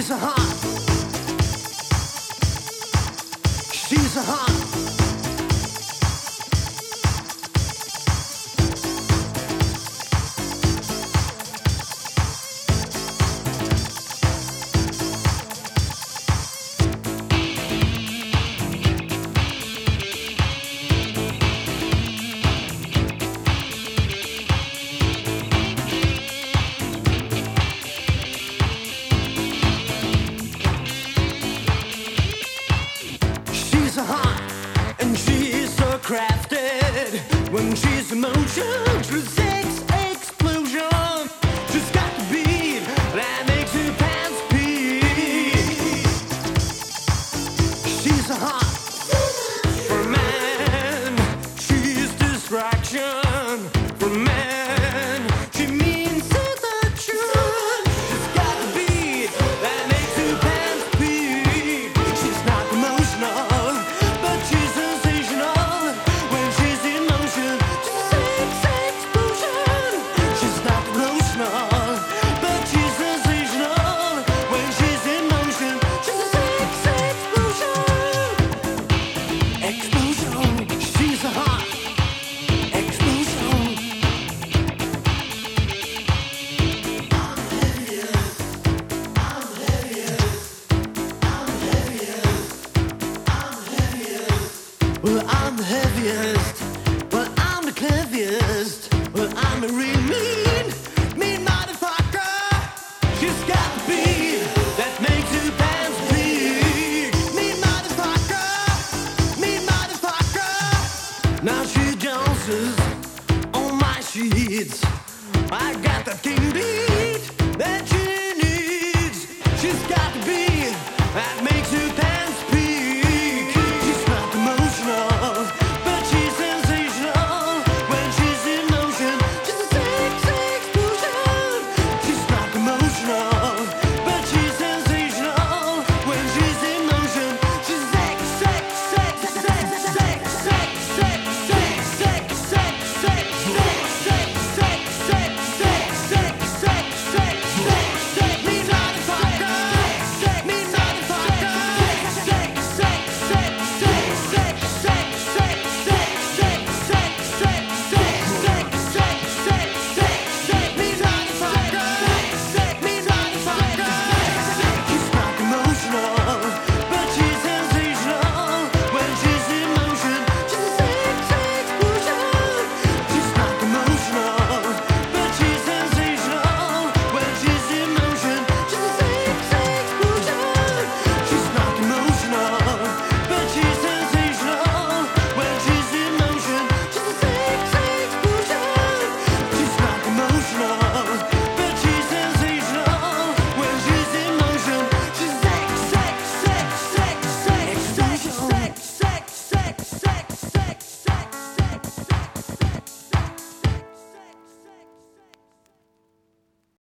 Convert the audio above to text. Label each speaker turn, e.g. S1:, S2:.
S1: She's a hot. She's a hot. She's a hot and she's so crafted. When she's in motion, she's sex explosion. She's got the beat that makes your pants pee. She's a hot for a man. She's distraction for a man. She means seduction. She's got the beat that makes your pants pee. She's not emotional, but she's sensational. When she's in motion, she's sex explosion. She's not emotional, but she's sensational. When she's in motion, she's a sex explosion. Explosion. She's a hot explosion. Well, I'm the heaviest. Well, I'm the cleverest. Well, I'm a real mean motherfucker. She's got the beat that makes your pants bleed. Mean motherfucker. Now she dances on my sheets. I got that king beat.